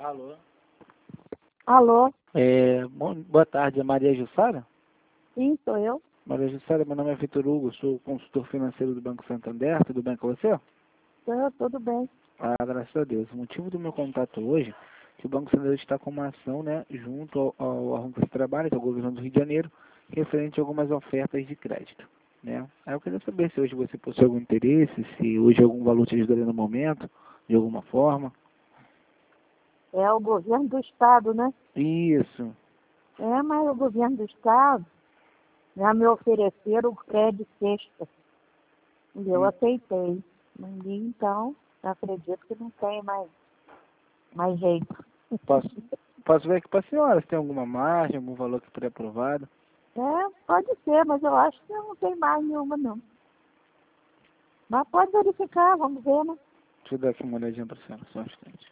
Alô? Alô? Boa tarde, é Maria Jussara? Sim, sou eu. Maria Jussara, meu nome é Vitor Hugo, sou consultor financeiro do Banco Santander, tudo bem com você? Tudo bem. Graças a Deus. O motivo do meu contato hoje é que o Banco Santander está com uma ação, né, junto ao órgão que trabalha, que é o governo do Rio de Janeiro, referente a algumas ofertas de crédito, né? Aí eu queria saber se hoje você possui algum interesse, se hoje algum valor te ajudaria no momento, de alguma forma. É o governo do estado, né? Isso. Mas o governo do estado já me ofereceram o crédito sexta. E eu aceitei. Então, eu acredito que não tem mais jeito. Posso ver aqui para a senhora se tem alguma margem, algum valor que foi aprovado. Pode ser, mas eu acho que não tem mais nenhuma, não. Mas pode verificar, vamos ver, né? Deixa eu dar aqui uma olhadinha para a senhora, só um instante.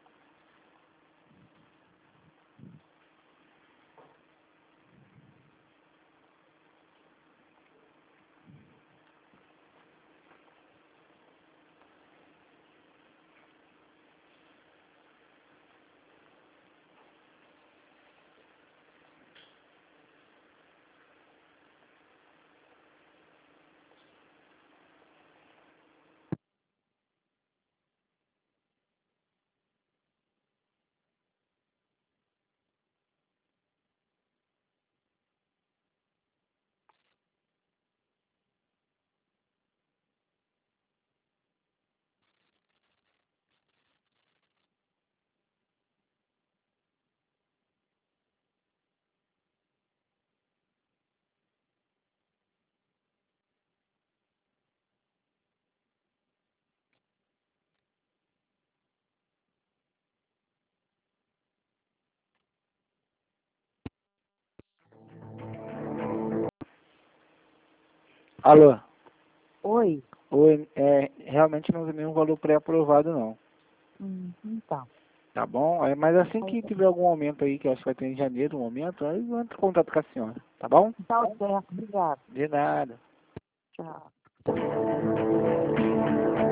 Alô? Oi. Oi, realmente não tem nenhum valor pré-aprovado não, Então. tá bom? Mas assim que tiver algum aumento aí, que eu acho que vai ter em janeiro um aumento, aí eu entro em contato com a senhora, tá bom? Tá certo, obrigada. De nada. Tchau.